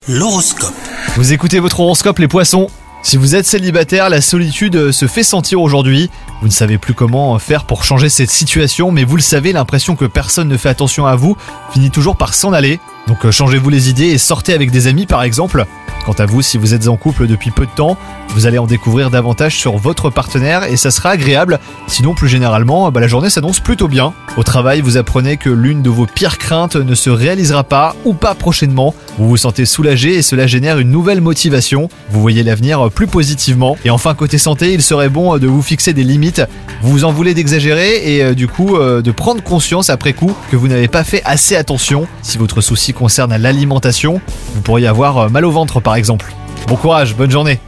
L'horoscope. Vous écoutez votre horoscope les poissons. Si vous êtes célibataire, la solitude se fait sentir aujourd'hui. Vous ne savez plus comment faire pour changer cette situation, mais vous le savez, l'impression que personne ne fait attention à vous finit toujours par s'en aller. Donc changez-vous les idées et sortez avec des amis par exemple. Quant à vous, si vous êtes en couple depuis peu de temps, vous allez en découvrir davantage sur votre partenaire et ça sera agréable. Sinon, plus généralement, la journée s'annonce plutôt bien. Au travail, vous apprenez que l'une de vos pires craintes ne se réalisera pas ou pas prochainement. Vous vous sentez soulagé et cela génère une nouvelle motivation. Vous voyez l'avenir plus positivement. Et enfin, côté santé, il serait bon de vous fixer des limites. Vous vous en voulez d'exagérer et de prendre conscience après coup que vous n'avez pas fait assez attention. Si votre souci concerne l'alimentation, vous pourriez avoir mal au ventre par exemple. Bon courage, bonne journée.